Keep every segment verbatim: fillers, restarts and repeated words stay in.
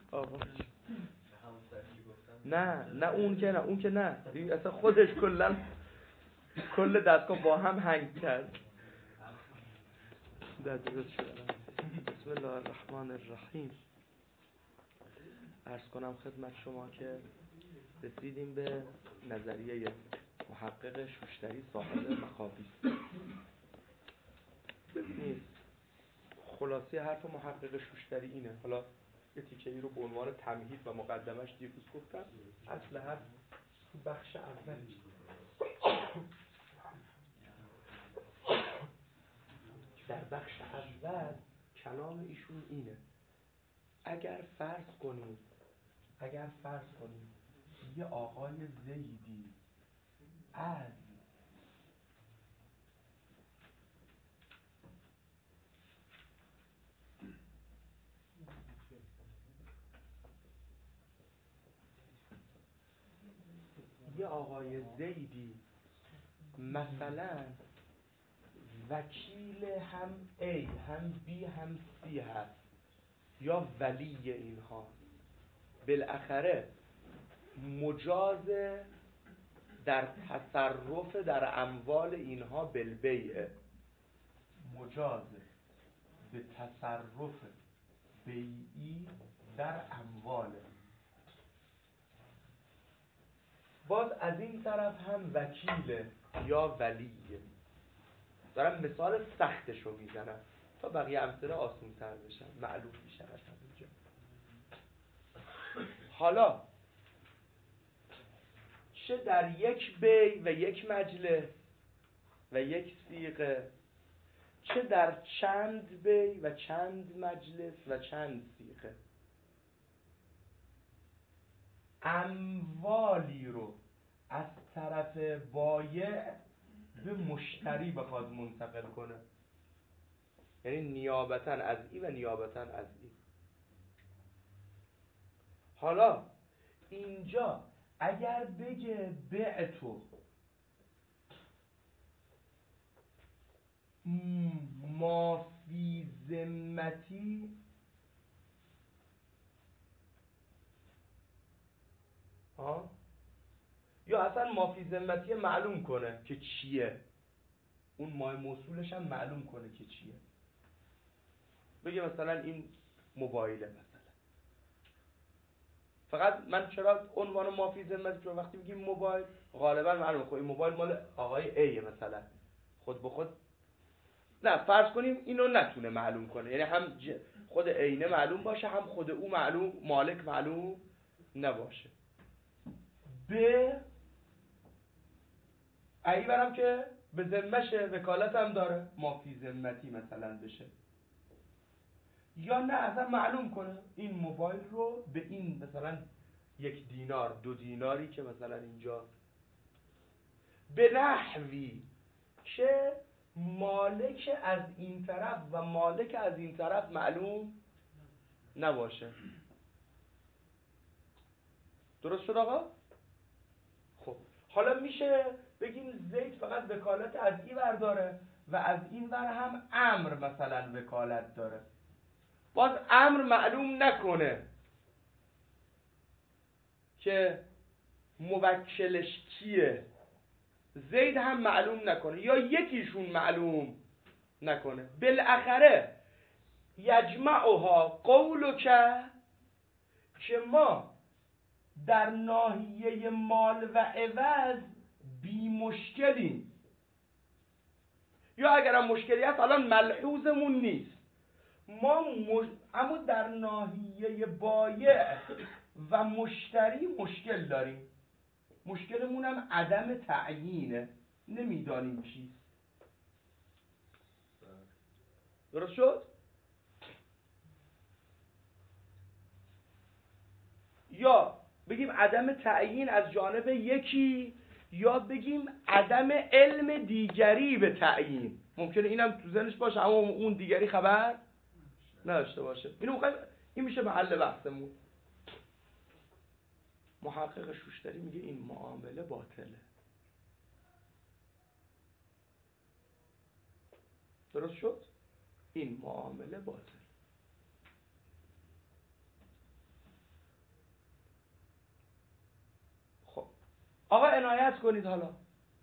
آقا نه نه اون که نه اون که نه اصلا خودش کلا کل دستگاه با هم هنگ کرد. بسم الله الرحمن الرحیم. عرض کنم خدمت شما که رسیدیم به نظریه محقق شوشتری صاحب مخابیس. ببینید خلاصه حرف محقق شوشتری اینه. حالا یه تیکه ای رو به عنوان تمهید و مقدمش دیروز گفتم. اصل حرف تو بخش اول در بخش اول کلام ایشون اینه: اگر فرض کنیم اگر فرض کنیم یه آقای زیدی از یه آقای زیدی مثلا وکیل هم A هم B هم C هست یا ولی اینها، بالاخره مجاز در تصرف در اموال اینها بالبیعه، مجاز به تصرف بیعی در اموال. باز از این طرف هم وکیل یا ولیه. دارم مثال سختشو میزنم تا بقیه امثله آسون تر بشن، معلوم میشه از همینجا. حالا چه در یک بی و یک مجلس و یک صیغه، چه در چند بی و چند مجلس و چند صیغه، اموالی رو از طرف بایع به مشتری بخواد منتقل کنه، یعنی نیابتاً از این و نیابتاً از این. حالا اینجا اگر بگه بعتو ما فی ذمتی، ها، یا اصلا ما فی ذمتی معلوم کنه که چیه، اون مای موصولش هم معلوم کنه که چیه. بگه مثلا این موبایله مثلا. فقط من چرا عنوان ما فی ذمتی، چون وقتی میگیم موبایل غالبا معلومه خب این موبایل مال آقای ایه مثلا، خود به خود نه فرض کنیم اینو نتونه معلوم کنه، یعنی هم خود عینه معلوم باشه هم خود او معلوم مالک معلوم نباشه. به ای برم که به ذمشه وکالت هم داره، ما فی ذمتی مثلا بشه. یا نه اصلا معلوم کنه این موبایل رو به این مثلا یک دینار دو دیناری که مثلا اینجا به نحوی که مالک از این طرف و مالک از این طرف معلوم نباشه. درست شد آقا؟ خب حالا میشه بگیم زید فقط وکالت از این ور داره و از این ور هم امر مثلا وکالت داره. باز امر معلوم نکنه که موکلش کیه، زید هم معلوم نکنه یا یکیشون معلوم نکنه. بالاخره یجمعها قولک که ما در ناحیه مال و عوض بی مشکلیم، یا اگرم مشکلی هست الان ملحوظمون نیست، ما مش... اما در ناحیه بایع و مشتری مشکل داریم. مشکلمون هم عدم تعیینه، نمیدانیم چیست. درست شد؟ یا بگیم عدم تعیین از جانب یکی، یا بگیم عدم علم دیگری به تعیین. ممکنه اینم تو ذهنش باشه اما اون دیگری خبر نداشته باشه. اینو میخوایم، این میشه محل بحثمون. محقق شوشتری میگه این معامله باطله. درست شد؟ این معامله باطل. آقا عنایت کنید، حالا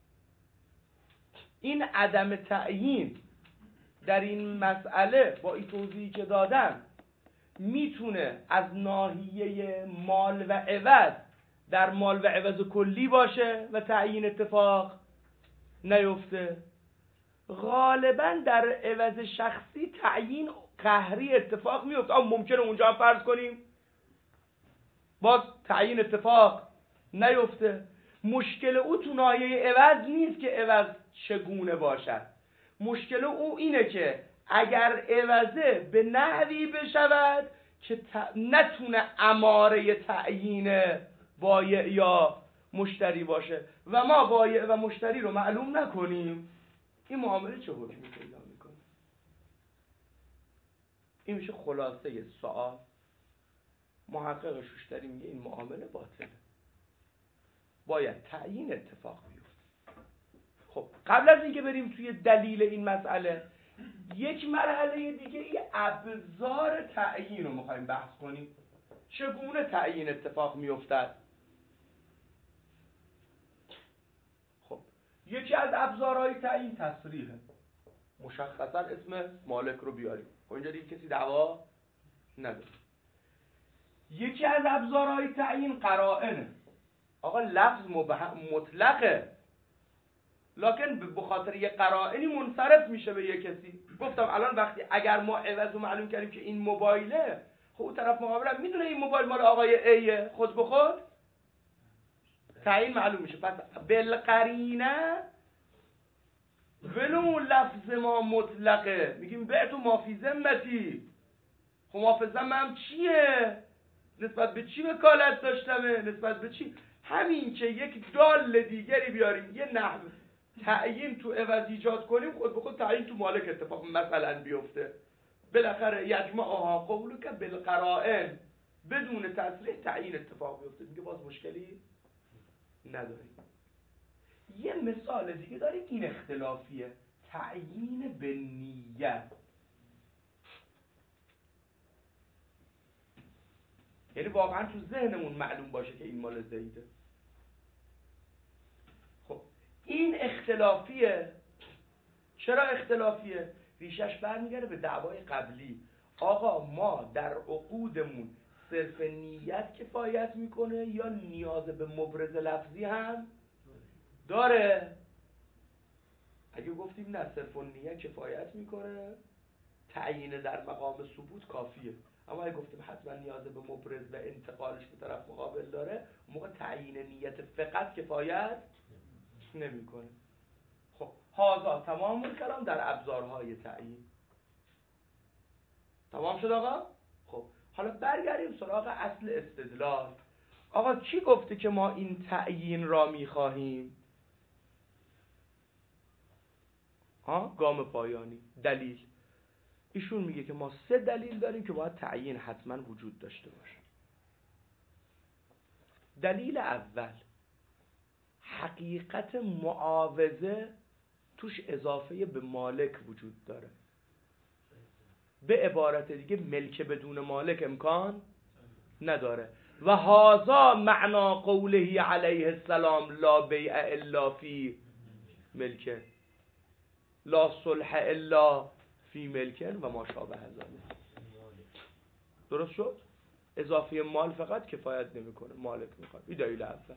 این عدم تعیین در این مسئله با این توضیحی که دادم میتونه از ناحیه مال و عوض در مال و عوض کلی باشه و تعیین اتفاق نیفته. غالبا در عوض شخصی تعیین قهری اتفاق میفته. اما ممکنه اونجا هم فرض کنیم باز تعیین اتفاق نیفته. مشکل او تو ناحیه عوض نیست که عوض چگونه باشد، مشکل او اینه که اگر عوضه به نحوی بشود که ت... نتونه اماره تعیین بایع یا مشتری باشه و ما بایع و مشتری رو معلوم نکنیم، این معامله چه حکمی پیدا میکنه؟ این میشه خلاصه سوال. محقق شوشتری میگه این معامله باطله، باید تعیین اتفاق بیفته. خب قبل از اینکه بریم توی دلیل این مسئله، یک مرحله دیگه ای ابزار تعیین رو میخوایم بحث کنیم. چگونه تعیین اتفاق میافتد؟ خب یکی از ابزارهای تعیین تصریحه. مشخصا اسم مالک رو بیاریم، خب اینجا دیگه کسی دعوا نداره. یکی از ابزارهای تعیین قرائنه. آقا لفظ مطلقه، لکن به خاطر یه قرائنی منصرف میشه به یه کسی. گفتم الان وقتی اگر ما عوض رو معلوم کردیم که این موبایله، خب اون طرف مقابل میدونه این موبایل مال آقای ایه، خود به خود تعیین معلوم میشه. پس بالقرینه ولو لفظ ما مطلقه، میگیم بعتو ما فی ذمتی. خب ما فی ذمم چیه؟ نسبت به چی وکالت داشتمه؟ نسبت به چی؟ همین که یک دال دیگری بیاریم، یه نحو تعیین تو عوض ایجاد کنیم، خود به خود تعیین تو مالک اتفاق مثلا بیفته. بالاخره یجمعها قولک بالقرائن، بدون تصریح تعیین اتفاق بیفته. میگه باز مشکلی نداریم. یه مثال دیگه داریم، این اختلافیه، تعیین به نیت. یعنی واقعا تو ذهنمون معلوم باشه که این مال زیده. خب این اختلافیه. چرا اختلافیه؟ ریشش برمیگرده به دعوای قبلی. آقا ما در عقودمون صرف نیت کفایت میکنه یا نیاز به مبرز لفظی هم داره؟ اگه گفتیم نه صرف نیت کفایت میکنه، تعیین در مقام ثبوت کافیه. اما اگه گفتیم حتما نیاز به مبرز و انتقالش به طرف مقابل داره، اون موقع تعیین نیت فقط کفایت نمیکنه. خب هذا تمام الکلام در ابزارهای تعیین. تمام شد آقا؟ خب حالا برگردیم سراغ اصل استدلال. آقا کی گفته که ما این تعیین را میخواهیم؟ ها گام پایانی دلیل. ایشون میگه که ما سه دلیل داریم که باید تعیین حتما وجود داشته باشه. دلیل اول، حقیقت معاوضه توش اضافه به مالک وجود داره. به عبارت دیگه ملک بدون مالک امکان نداره. و هذا معنا قوله علیه السلام لا بیع الا فی ملک، لا صلح الا فی ملکن و ما شابه ذلک. درست شد؟ اضافه مال فقط کفایت نمیکنه، مالک میخواد. این دلیل اول.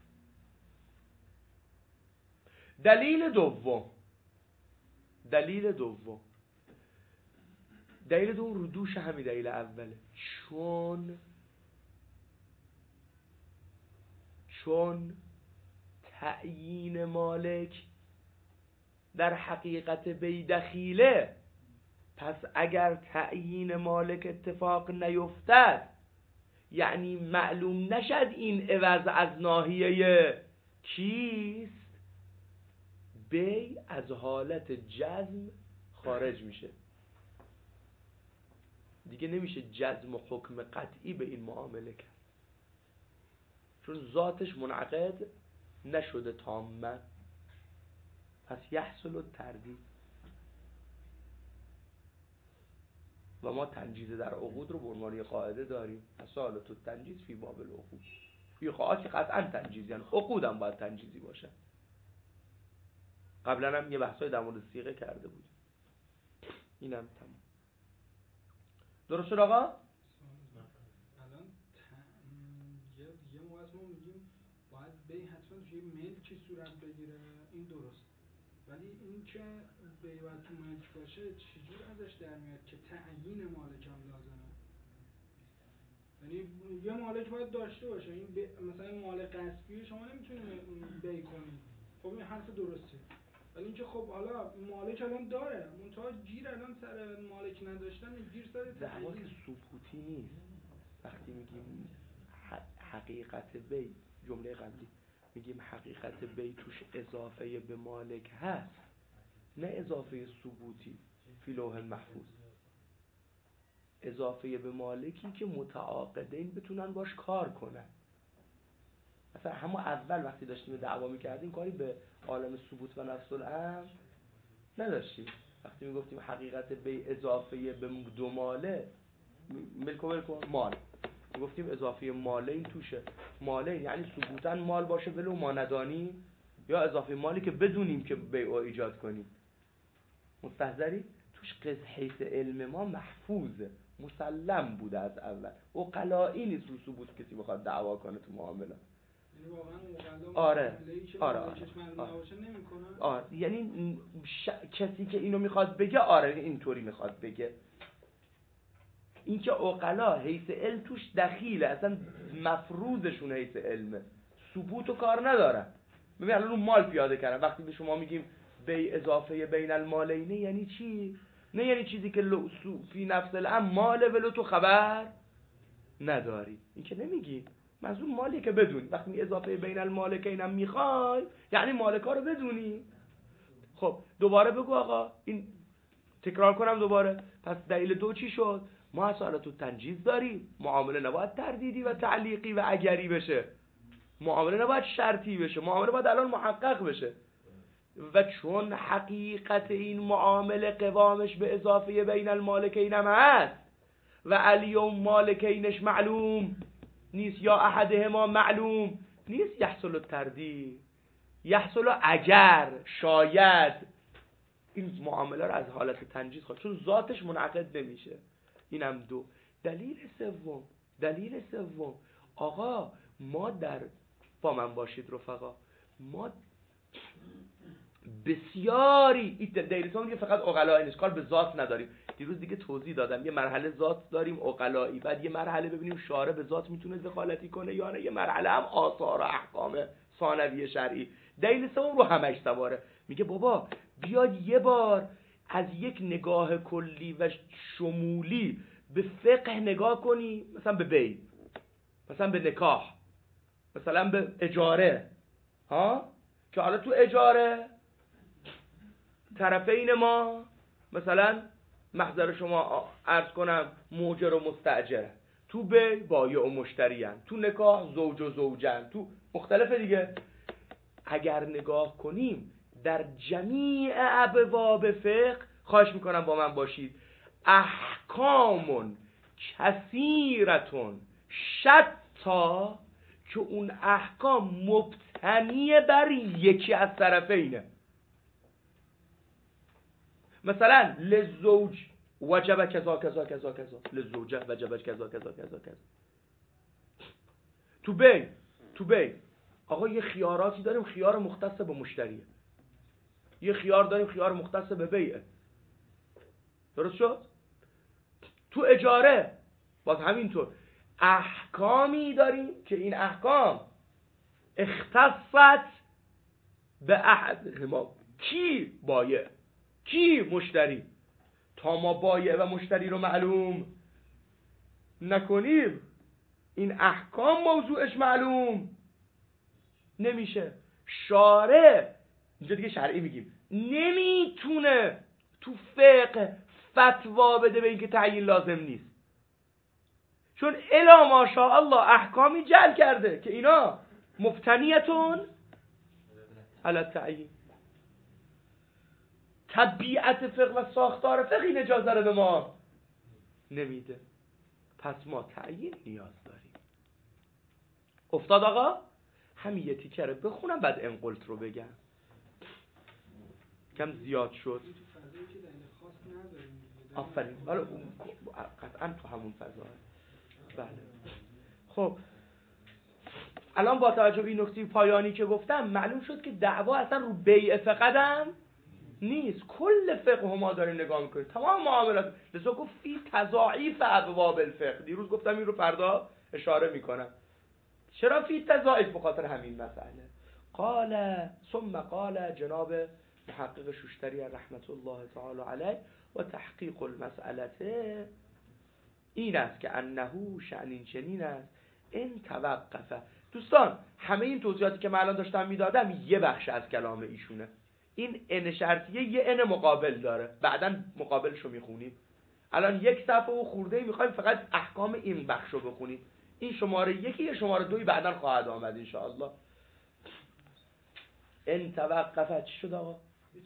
دلیل دوم، دلیل دوم دلیل دوم رو دوش همین دلیل اوله. چون چون تعیین مالک در حقیقت بی دخیله، پس اگر تعیین مالک اتفاق نیفتد، یعنی معلوم نشد این عوض از ناحیه کیست، بی از حالت جزم خارج میشه. دیگه نمیشه جزم و حکم قطعی به این معامله کرد، چون ذاتش منعقد نشده تاماً. پس یحصل التردید. و ما تنجیز در عقود رو به عنوان قاعده داریم. اصالت التنجیز فی باب العقود. ایقاعات که قطعا تنجیزی هستند، عقود هم باید تنجیزی باشه. قبلا هم یه بحثای در مورد صیغه کرده بود. اینم تمام. درست شد آقا؟ الان یه یه موقع ما میگیم باید بی حتما توی ملکی صورت بگیره، این درست، ولی این که بی باید تو ملک باشه چجور ازش در میاد که تعیین مالک هم لازمه؟ یعنی یه مالک باید داشته باشه. این ب... مثلا مال غصبی شما نمیتونی بی کنی، خب این حرف درسته، ولی اینکه خب حالا مالک الان داره، منتها گیر الان سر مالک نداشتن، گیر سر دعوا تعیین ثبوتی نیست. وقتی میگیم حقیقت بی، جمله قبلی میگیم حقیقت بی توش اضافه به مالک هست، نه اضافه ثبوتی فی لوح محفوظ. اضافه به مالکی که متعاقدین بتونن باش کار کنن. مثلا همون اول وقتی داشتیم دعوا میکردیم کاری به عالم ثبوت و نفس الامر نداشتیم. وقتی میگفتیم حقیقت بی اضافه به دو ماله، ملک و ملک و مال، میگفتیم اضافه ماله این توشه. ماله یعنی ثبوتاً مال باشه ولو ما ندانیم، یا اضافه مالی که بدونیم که بیع ایجاد کنیم. مستحضری؟ توش قض حیث علم ما محفوظه، مسلم بوده از اول. عقلائی نیست رو ثبوت کسی بخواد دعوا کنه تو معامله. یعنی واقعا مقدم آره آره آره آره, آره. یعنی ش... کسی که اینو میخواد بگه آره اینطوری میخواد بگه. این که عقلا حیث علم توش دخیله، اصلا مفروضشون حیث علمه، ثبوت و کار ندارن. ببین الان رو مال پیاده کردن. وقتی به شما میگیم بی اضافه بین المالینه یعنی چی؟ نه یعنی چیزی که فی نفس الامر ماله ولو تو خبر نداری. این که نمیگی، منظور مالی که بدونی. وقتی می اضافه بین المالکین هم میخوای یعنی مالکا رو بدونی. خب دوباره بگو آقا، این تکرار کنم دوباره. پس دلیل دو چی شد؟ ما اصالت و تنجیز داریم، معامله نباید تردیدی و تعلیقی و اگری بشه، معامله نباید شرطی بشه، معامله باید الان محقق بشه. و چون حقیقت این معامله قوامش به اضافه بین المالکین هم هست و الیوم مالکینش معلوم نیست یا احدهما معلوم نیست، یحصل التردید، یحصل اگر شاید این معامله رو از حالت تنجیز خواهد، چون ذاتش منعقد نمیشه. اینم دو. دلیل سوم، دلیل سوم آقا ما در با من باشید رفقا، ما بسیاری این دلیل سوم دیگه فقط عقلایی نیست، کار به ذات نداریم. دیروز دیگه توضیح دادم یه مرحله ذات داریم عقلایی، بعد یه مرحله ببینیم شارع به ذات میتونه دخالتی کنه یا نه، یه مرحله هم آثار و احکام ثانوی شرعی. دلیل سوم رو همش سواره، میگه بابا بیاد یه بار از یک نگاه کلی و شمولی به فقه نگاه کنی، مثلا به بیع، مثلا به نکاح، مثلا به اجاره، ها که حالا تو اجاره طرفین ما مثلا محضر شما عرض کنم موجر و مستاجر، تو بیع بایع و مشتریان، تو نکاح زوج و زوجن، تو مختلفه دیگه. اگر نگاه کنیم در جمیع ابواب فقه، خواهش میکنم با من باشید، احکامون کثیرتون شتا که اون احکام مبتنی بر یکی از طرفینه. مثلا للزوج وجب کذا کذا کذا کذا، للزوجه وجب کذا کذا کذا کذا. تو بیع تو بیع آقا یه خیاراتی داریم، خیار مختص به مشتریه، یه خیار داریم خیار مختص به بیعه. درست شد؟ تو اجاره باز همینطور احکامی داریم که این احکام اختصت به احد ما، کی بایع کی مشتری. تا ما بایع و مشتری رو معلوم نکنیم این احکام موضوعش معلوم نمیشه. شارع اینجا دیگه شرعی میگیم نمیتونه تو فقه فتوا بده به اینکه تعیین لازم نیست، چون الا ماشاءالله احکامی جعل کرده که اینا مبتنیتون علی تعیین. طبیعت فقه و ساختار فقه این اجازه رو به ما نمیده، پس ما تعیین نیاز داریم. افتاد آقا؟ همین یه تیکه رو بخونم بعد انقلت رو بگم، کم زیاد شد. آفرین. حالا قطعا تو همون فضا. بله. خب الان با توجه به این نکته پایانی که گفتم معلوم شد که دعوا اصلا رو بیع فقط هم نیست، کل فقه ما داریم نگاه میکنیم، تمام معاملات. لذا گفت فی تضاعیف ابواب الفقه، دیروز گفتم این رو فردا اشاره میکنم. چرا فی تضاعیف؟ به خاطر همین مسئله. قال ثم قال جناب محقق شوشتری رحمت الله تعالی علیه و تحقیق المسئله این است که انه شأن این چنین است این توقفه. دوستان همه این توضیحاتی که من الان داشتم میدادم یه بخش از کلام ایشونه. این ان شرطیه یه ان مقابل داره، بعداً مقابلشو میخونیم. الان یک صفحه و خورده میخوایم فقط احکام این بخشو بخونیم. این شماره یکی یا شماره دوی بعداً خواهد آمد انشاءالله. ان توقفه چی شد آقا؟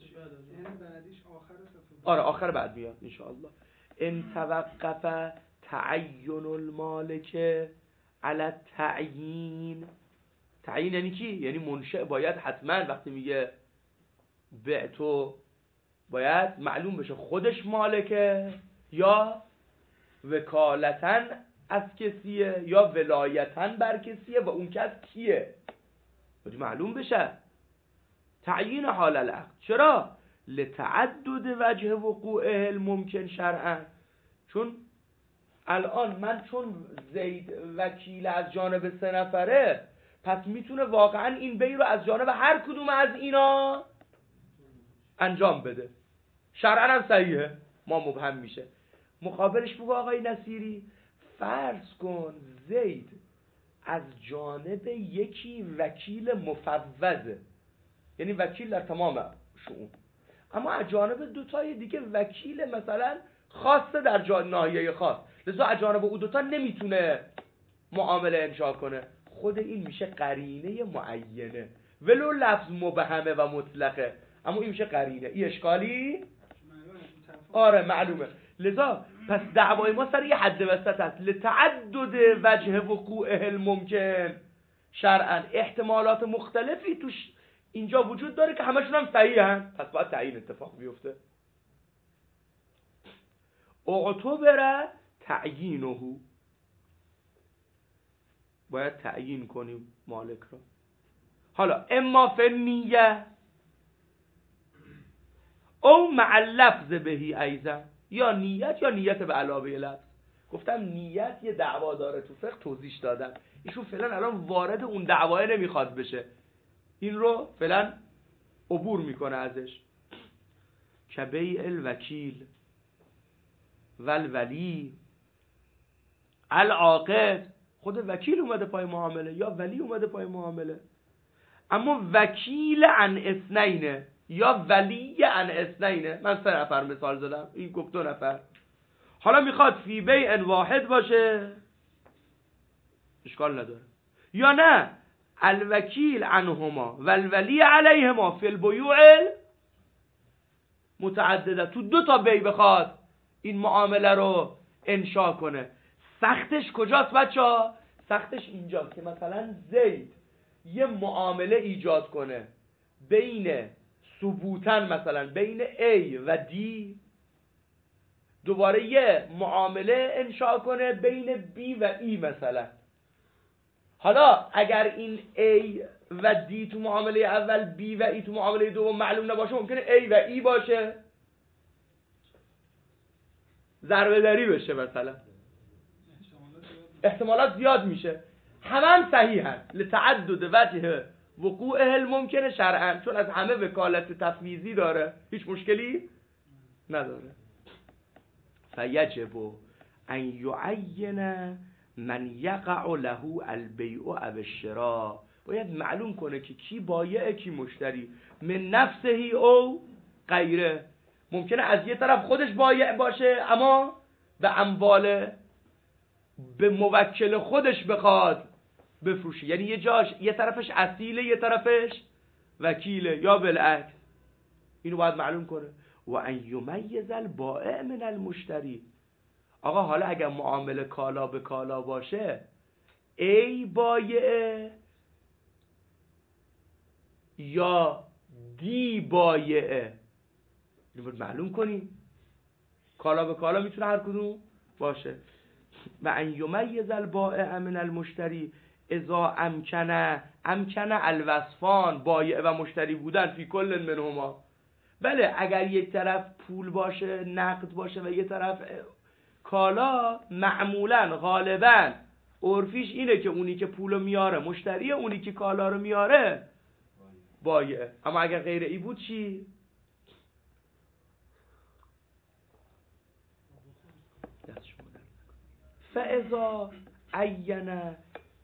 آره آخر بعد میاد انشاءالله. ان توقفه تعین المالک علی تعیین. تعیین یعنی چی؟ یعنی منشأ باید حتما وقتی میگه بعتو باید معلوم بشه خودش مالکه یا وکالتن از کسیه یا ولایتن بر کسیه و اون کس کیه، باید معلوم بشه. تعیین حال العقد. چرا؟ لتعدد وجه وقوعه الممکن شرعا. چون الان من چون زید وکیل از جانب سه نفره، پس میتونه واقعا این بی رو از جانب هر کدوم از اینا انجام بده. شرعا هم صحیحه، ما مبهم میشه. مقابلش بگو آقای نصیری فرض کن زید از جانب یکی وکیل مفوضه، یعنی وکیل در تمام شؤون، اما از جانب دوتای دیگه وکیل مثلا خاصه در جا ناحیه خاص، لذا از جانب او دوتا نمیتونه معامله انشا کنه. خود این میشه قرینه معینه، ولو لفظ مبهمه و مطلقه، اما این میشه قرینه. این اشکالی؟ آره معلومه. لذا پس دعوای ما سر یه حد وسط هست، لتعدد وجه وقوعه الممکن شرعا. احتمالات مختلفی توش اینجا وجود داره که همشون هم صحیحن، پس باید تعیین اتفاق بیفته. اعتبر تعیینه، باید تعیین کنیم مالک را. حالا اما فی نیه او مع اللفظ بهی ایضا، یا نیت یا نیت به علاوه لفظ. گفتم نیت یه دعوا داره تو فقه، توضیح دادم. ایشون فعلا الان وارد اون دعواه نمیخواد بشه، این رو فعلا عبور میکنه ازش. که بیع الوکیل والولی العاقد، خود وکیل اومده پای معامله یا ولی اومده پای معامله، اما وکیل عن اثنینه یا ولی عن اثنینه. من سه نفر مثال زدم، این گفت دو نفر. حالا میخواد فی بیع واحد باشه اشکال نداره، یا نه الوکیل عنهما والولی علیهما فی البیوع متعدده، تو دو تا بی بخواد این معامله رو انشا کنه. سختش کجاست بچه‌ها؟ سختش اینجاست که مثلا زید یه معامله ایجاد کنه بین ثبوتن، مثلا بین A و D، دوباره یه معامله انشا کنه بین B و E مثلا. حالا اگر این A و D تو معامله اول، B و E تو معامله دوم معلوم نباشه، ممکنه A و E باشه، ضربه دری بشه مثلا، احتمالات زیاد میشه. همه هم صحیحن لتعدد وجه وقوعه الممکنه شرعا، چون از همه وکالت تفویضی داره، هیچ مشکلی نداره. فیجب ان یعین من یقع له البیع او الشراء، باید معلوم کنه که کی بایع کی مشتری، من نفسه او غیره. ممکنه از یه طرف خودش بایع باشه اما به اموال به موکل خودش بخواد بفروشه، یعنی یه جاش یه طرفش اصیله یه طرفش وکیله یا بالعکس. اینو باید معلوم کنه. و ان یمیز البائع من المشتری. آقا حالا اگر معامله کالا به کالا باشه، ای بایعه یا دی بایعه، اینو باید معلوم کنیم. کالا به کالا میتونه هر کدوم باشه. و ان یمیز البائع من المشتری اذا امکنه امکنه الوصفان، بایع و مشتری بودن فی کل منهما. بله اگر یک طرف پول باشه، نقد باشه و یک طرف کالا، معمولا غالبا عرفیش اینه که اونی که پولو میاره مشتریه، اونی که کالا رو میاره بایع. اما اگر غیر ای بود چی؟ فاذا عین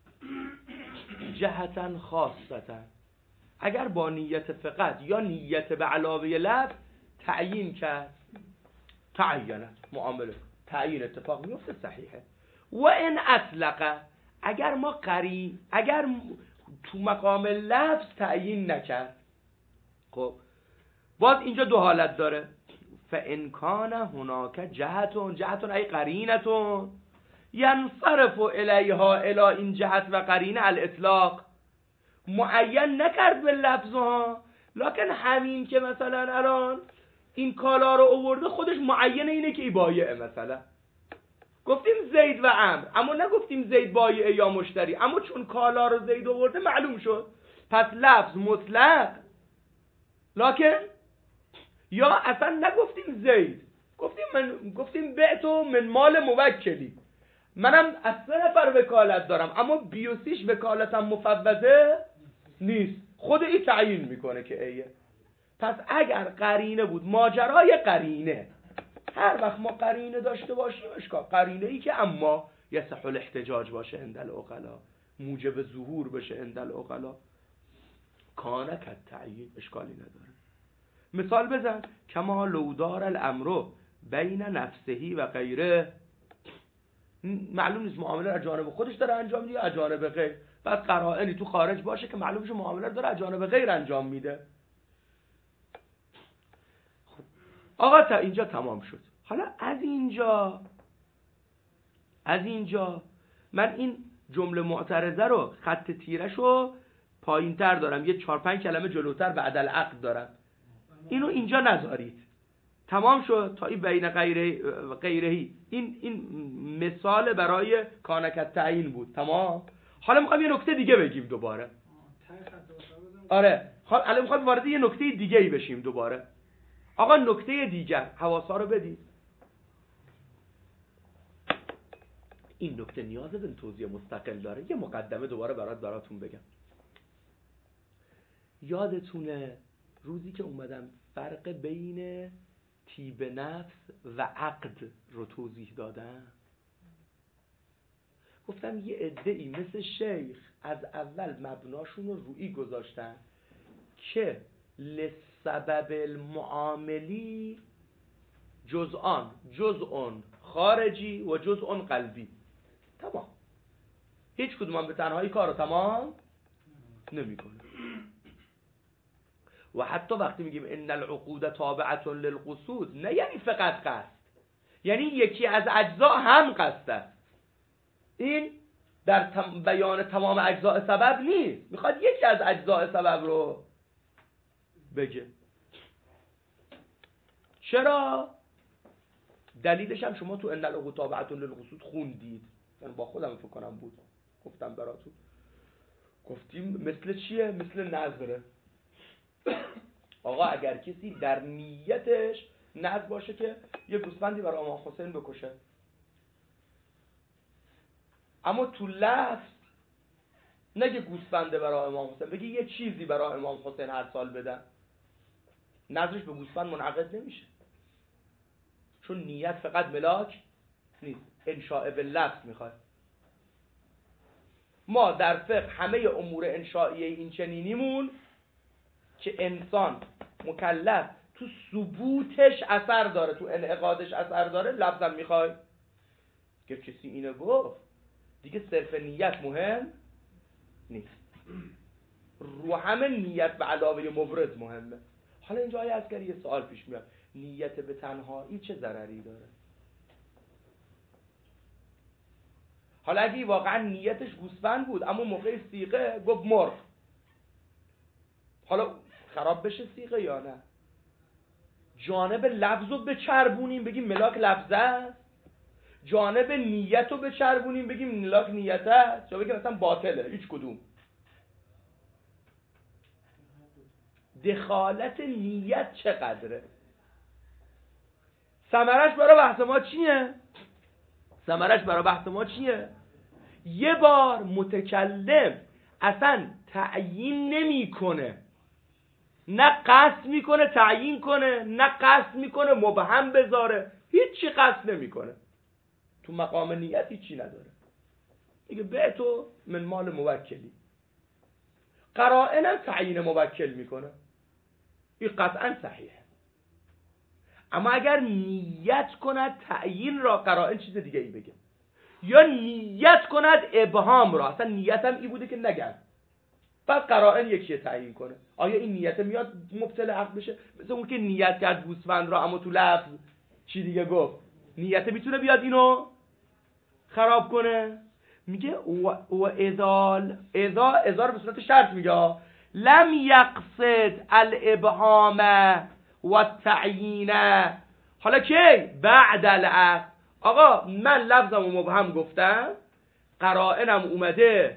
جهتا خاصتا، اگر با نیت فقط یا نیت به علاوه لفظ تعیین کرد، تعینت معامله تعیین اتفاق میفته صحیحه. و ان اطلقه، اگر ما قری اگر تو مقام لفظ تعیین نکرد، خب باز اینجا دو حالت داره. فان کان هناک جهتون، جهتون ای قرینتون، ینصرف الیها الی این جهت و قرینه الاطلاق، معین نکرد به لفظها، لکن همین که مثلا الان این کالا رو آورده خودش معین اینه که ای بایعه. مثلا گفتیم زید و عمرو، اما نگفتیم زید بایعه یا مشتری، اما چون کالا رو زید آورده معلوم شد. پس لفظ مطلق، لکن یا اصلا نگفتیم زید، گفتیم من گفتیم بعتو من مال موکلی، منم از سه نفر وکالت دارم اما بیوسیش وکالتم مفوضه نیست، خود این تعیین میکنه که ایه. پس اگر قرینه بود، ماجرای قرینه، هر وقت ما قرینه داشته باشیم اشکال، قرینه ای که اما یصح الاحتجاج باشه عند العقلا، موجب ظهور بشه عند العقلا، کانه کت تعیین، اشکالی نداره. مثال بزن، کما لو دار الامر بین نفسهی و غیره، معلوم نیست معامله از جانب خودش داره انجام میده یا از جانب غیر، بعد قرائنی تو خارج باشه که معلوم شه معامله داره از جانب غیر انجام میده. خب آقا تا اینجا تمام شد. حالا از اینجا از اینجا من این جمله معترضه رو، خط تیرش رو پایین تر دارم، یه چهار پنج کلمه جلوتر بعد العقد دارم، اینو اینجا نذارید. تمام شد تا این بین غیره غیرهی، این این مثال برای کانکت تعیین بود. تمام. حالا میخوام یه نکته دیگه بگیم دوباره. آره حالا الان میخوام وارد یه نکته دیگه ای بشیم دوباره. آقا نکته دیگر، حواسا رو بدید. این نکته نیاز به توضیح مستقل داره. یه مقدمه دوباره برات براتون بگم. یادتونه روزی که اومدم فرق بین طیب نفس و عقد رو توضیح دادم، گفتم یه عده‌ای مثل شیخ از اول مبناشون رو روی گذاشتن که لسبب المعاملی جزءان، جزء خارجی و جزء قلبی. تمام. هیچ کدوم هم به تنهایی کارو تمام نمی‌کنه. و حتی وقتی میگیم ان العقود تابعه للقصود، نه یعنی فقط قصد، یعنی یکی از اجزا هم قصد است. این در تم بیان تمام اجزاء سبب نیست، میخواد یکی از اجزاء سبب رو بگه. چرا؟ دلیلش هم شما تو ان العقود تابعه للقصود خوندید، من با خودم فکر کنم بود گفتم براتون، گفتیم مثل چیه؟ مثل نظره. آقا اگر کسی در نیتش نذر باشه که یه گوسفندی برای امام حسین بکشه، اما تو لفظ نگه گوسفنده برای امام حسین، بگه یه چیزی برای امام حسین هر سال بدن، نذرش به گوسفند منعقد نمیشه، چون نیت فقط ملاک نیست، انشاء به لفظ میخواد. ما در فقه همه امور انشائیه این چنینیمون که انسان مکلف تو ثبوتش اثر داره، تو انعقادش اثر داره، لفظم میخوای که کسی اینو گفت دیگه صرف نیت مهم نیست، رو همه نیت به علاوه مبرز مهمه. حالا اینجا آیه عسکری یه سوال پیش میاد، نیت به تنهایی چه ضرری داره؟ حالا اگه واقعا نیتش گوسفند بود اما موقع صیغه گفت مرغ، حالا خراب بشه صیغه یا نه؟ جانب لفظ رو بچربونیم بگیم ملاک لفظه است، جانب نیت رو بچربونیم بگیم ملاک نیت است، یا بگیم مثلا باطله، هیچ کدوم. دخالت نیت چقدره؟ ثمرش برای بحث ما چیه؟ ثمرش برای بحث ما چیه؟ یه بار متکلم اصلا تعیین نمیکنه، نه قصد میکنه تعیین کنه، نه قصد میکنه مبهم بذاره، هیچی قصد نمیکنه، تو مقام نیت هیچی نداره، میگه به تو من مال موکلی. قرائنم تعیین موکل میکنه، این قطعا صحیحه. اما اگر نیت کند تعیین را، قرائن چیز دیگه ای بگه، یا نیت کند ابهام را، اصلا نیتم ای بوده که نگم، بعد قرائن یکیه تعیین کنه. آیا این نیت میاد مبطل عقد بشه؟ مثل اون که نیت کرد گوسفند را اما تو لفظ چی دیگه گفت، نیت میتونه بیاد اینو خراب کنه. میگه و اذال اذا اذا رو به صورت شرط میگه، لم یقصد الابهام و التعیین. حالا کی؟ بعد العقد. آقا من لفظم و مبهم گفتم، قرائنم اومده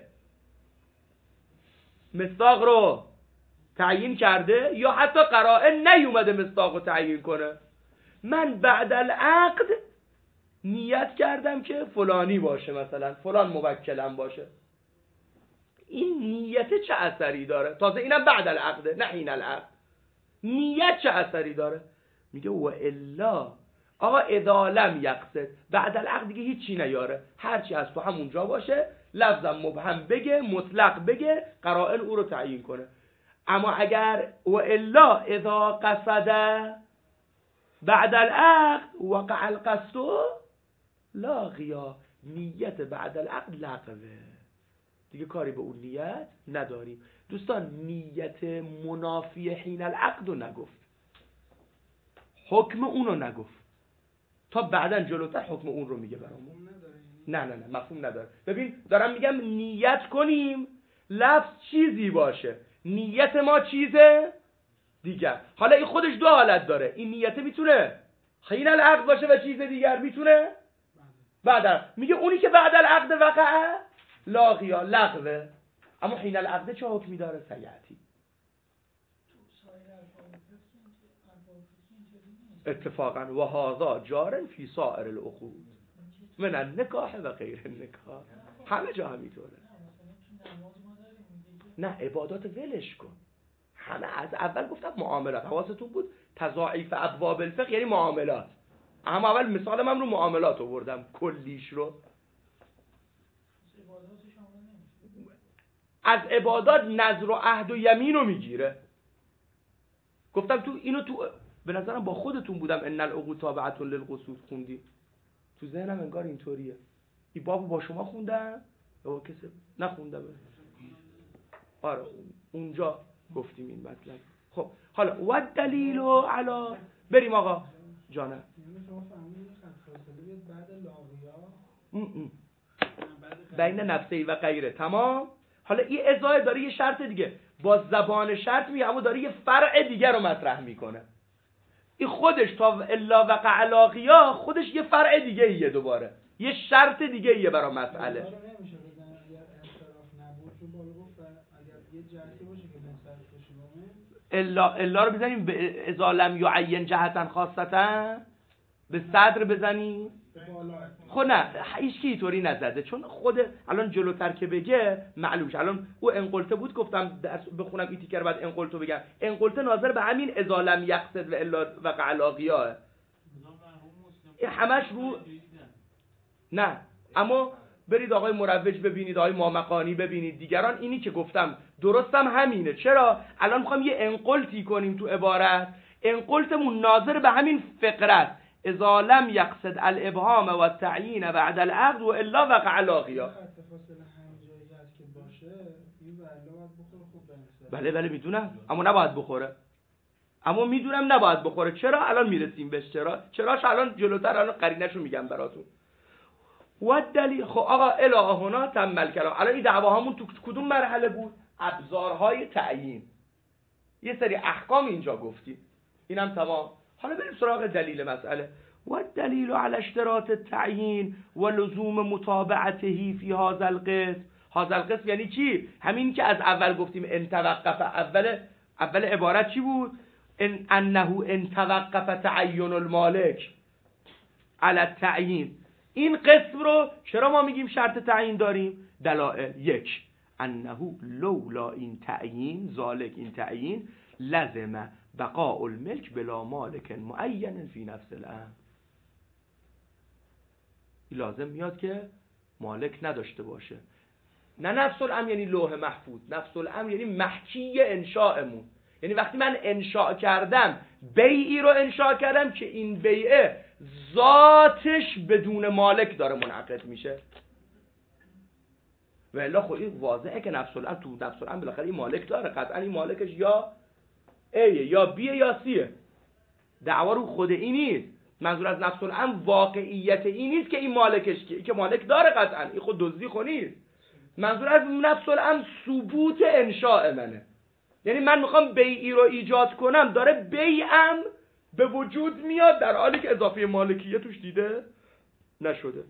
مصداق رو تعیین کرده، یا حتی قرائن نیومده مصداق رو تعیین کنه، من بعد العقد نیت کردم که فلانی باشه، مثلا فلان موکلم باشه. این نیت چه اثری داره؟ تازه اینم بعد العقده نه حین العقد. نیت چه اثری داره؟ میگه و الا، آقا اذا لم یقصد، بعد العقد دیگه هیچی نیاره، هرچی از تو همونجا باشه، لفظم مبهم بگه، مطلق بگه، قرائن او رو تعیین کنه. اما اگر و الا اذا قصد بعد العقد وقع القصد لاغیا، نیت بعد العقد لغوه، دیگه کاری به اون نیت نداریم. دوستان نیت منافی حین العقد رو نگفت، حکم اون رو نگفت، تا بعداً جلوتر حکم اون رو میگه برامون. نه نه نه مفهوم نداره. ببین دارم میگم نیت کنیم لفظ چیزی باشه، نیت ما چیزه دیگر. حالا این خودش دو حالت داره، این نیت میتونه حین العقد باشه و چیز دیگر میتونه بعد. میگه اونی که بعد العقد وقع لاغیا لغوه، اما حین العقد چه حکمی داره؟ سیعتی. اتفاقا و هذا جار فی سائر العقود من النکاح و غیر النکاح، همه جا همینطوره. نه عبادات ولش کن، همه از اول گفتم معاملات، حواستون بود تضاعیف ابواب الفقه یعنی معاملات، اما اول مثالم هم رو معاملات آوردم کلیش رو. از عبادات نذر و عهد و یمین رو میگیره. گفتم تو اینو تو به نظرم با خودتون بودم ان العقود تابعه للقصود خوندی، تو ذهنم انگار اینطوریه. این بابو با شما خوندم یا کسی نخوندم؟ آره اونجا گفتیم این مطلب. خب حالا و دلیل علی، بریم آقا جانم. بین نفسی و غیره، تمام. حالا این ازای داره یه شرط دیگه، با زبان شرط میگه اما داره یه فرع دیگه رو مطرح میکنه. این خودش تا الا وقع علاقیا خودش یه فرع دیگه ایه، دوباره یه شرط دیگه ایه برای مسئله. الا الا رو بزنیم به اذا لم یعین جهتا خاصتا، به صدر بزنیم. خب نه هیچ کی اینطوری نزده، چون خود الان جلوتر که بگه معلوم شه. الان او انقلته بود گفتم بخونم این تیکر بعد انقلتو بگم، انقلته ناظر به همین اذا لم یقصد و الا وقع علاقیاه، این همش رو نه. اما برید آقای مروج ببینید، آقای مامقانی ببینید، دیگران، اینی که گفتم درستم همینه. چرا الان میخوام یه انقلتی کنیم تو عبارت، انقلتمون ناظر به همین فقره اذا لم یقصد الابهام و التعیین بعد العقد و الا وقع علاقیا. بله بله میدونم، اما نباید بخوره، اما میدونم نباید بخوره. چرا؟ الان میرسیم بهش. چرا؟ چراش الان جلوتر الان قرینه‌شو میگم براتون. و دلیل. خب آقا الی هنا تمل کلام. الان این دعواهامون تو کدوم مرحله بود؟ ابزارهای تعیین. یه سری احکام اینجا گفتیم، اینم تمام. حالا بریم سراغ دلیل مسئله. و دلیل علی اشتراط التعیین و لزوم متابعته فی هذا القسم. هذا القسم یعنی چی؟ همین که از اول گفتیم ان توقف. اول اول عبارت چی بود؟ ان انه ان توقف تعین المالک علی التعیین. این قسم رو چرا ما میگیم شرط تعیین داریم؟ دلائل. یک، انه لولا این تعیین، ذالک این تعیین، لزم بقاء الملک بلا مالک معین فی نفس الامر. لازم میاد که مالک نداشته باشه. نه نفس الامر یعنی لوح محفوظ، نفس الامر یعنی محکی انشاءمون. یعنی وقتی من انشاء کردم، بیعی رو انشاء کردم که این بیعه ذاتش بدون مالک داره منعقد میشه. و الا خب این واضحه که نفس الامر، تو نفس الامر بالاخره این مالک داره. قطعا این مالکش یا ایه یا بیه یا سیه. دعوا رو خود این نیست. منظور از نفس الامر واقعیت این نیست که این مالکش که که مالک داره قطعا، این خود دزدی خود نیست. منظور از نفس الامر ثبوت انشاء منه. یعنی من میخوام بیعی رو ایجاد کنم، داره بیعم به وجود میاد در حالی که اضافه مالکیه توش دیده نشده.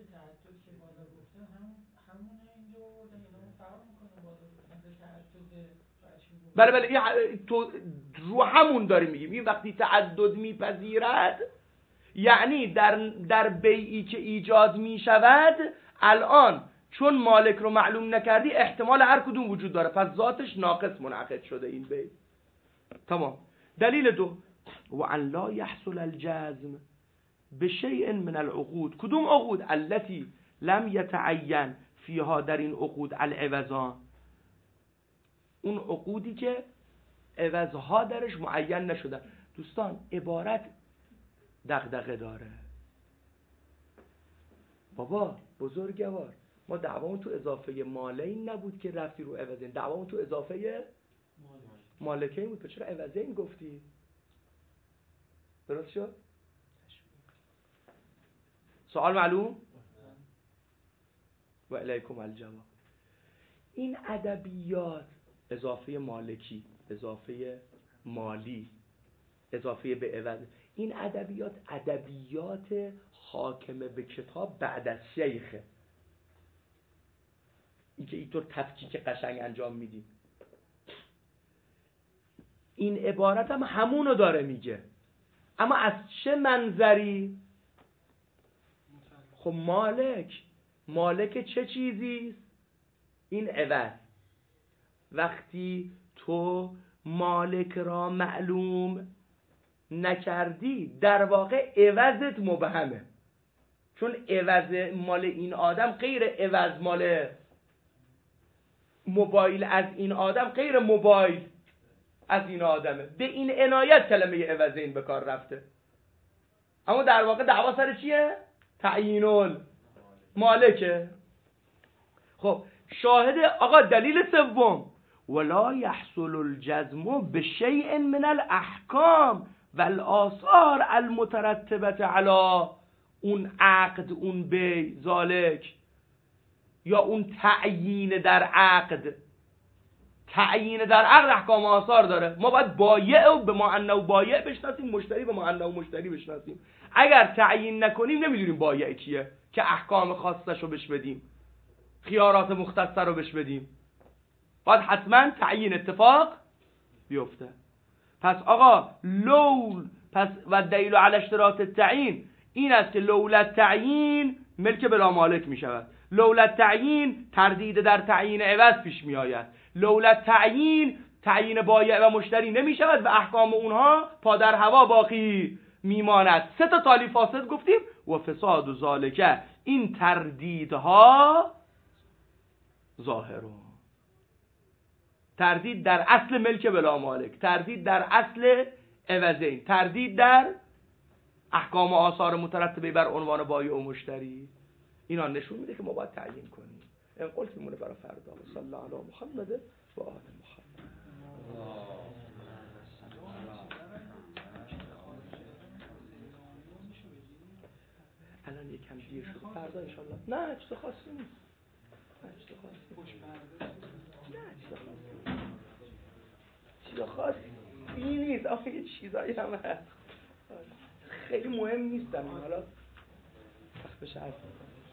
بله بله این تو رو همون داریم میگیم. این وقتی تعدد میپذیرد یعنی در در بیعی که ایجاد میشود، الان چون مالک رو معلوم نکردی احتمال هر کدوم وجود داره، پس ذاتش ناقص منعقد شده این بیع. تمام. دلیل دو، و ان لا يحصل الجزم بشیء من العقود. کدوم عقود؟ التي لم يتعین فيها، در این عقود العوضان، اون عقودی که عوضها درش معین نشدن. دوستان عبارت دغدغه داره. بابا بزرگوار، ما دعوامون تو اضافه مالین نبود که رفتی رو عوضین، دعوامون تو اضافه مالکین بود. چرا عوضین گفتی؟ درست شد؟ سوال معلوم؟ و الیکم الجواب. این ادبیات، اضافه مالکی، اضافه مالی، اضافه به عوض، این ادبیات ادبیات حاکمه به کتاب بعد از شیخه. این که اینطور تفکیک قشنگ انجام میدیم. این عبارت هم همونو داره میگه، اما از چه منظری؟ خب مالک مالک چه چیزی؟ این عوض. وقتی تو مالک را معلوم نکردی، در واقع عوضت مبهمه، چون عوض مال این آدم غیر عوض مال موبایل از این آدم غیر موبایل از این آدمه. به این عنایت کلمه عوضین به کار رفته، اما در واقع دعوا سر چیه؟ تعیین مالکه. خب شاهد آقا دلیل سوم، ولا يحصل الجزم بشيء من الاحکام والآثار المترتبه على اون عقد، اون بی ذالک، یا اون تعیین در عقد. تعیین در عقد احکام و آثار داره. ما باید بایع و به معنی و بایع بشناسیم، مشتری به معنی و مشتری بشناسیم. اگر تعیین نکنیم نمیدونیم بایع کیه که احکام خاصش رو بهش بدیم، خیارات مختصر رو بهش بدیم. باید حتما تعیین اتفاق بیفته. پس آقا لول پس و دلیل علی اشتراط التعیین این است که لولا تعیین ملک بلا مالک می شود. لولا تعیین تردید در تعیین عوض پیش می آید. لولا تعیین تعیین بایع و مشتری نمی شود و احکام اونها پادر هوا باقی می ماند. سه تا تالی فاسد گفتیم. و فساد و ذالکه، این تردیدها ظاهرون. تردید در اصل ملک بلا مالک، تردید در اصل عوضین، تردید در احکام و آثار مترتبه بر عنوان بایع و مشتری. اینا نشون میده که ما باید تعیین کنیم. این قلت میمونه برای فردا. صلی الله علی محمد و آل محمد. الان یکم دیر شد فردا انشالله. نه چیز خاصی نیست. نه چیز خاصی خوش پرده نه چیز خاصی چیز خاصی نیست. آخه یه چیزایی هم هست خیلی مهم نیستم. حالا وقت بشه عرض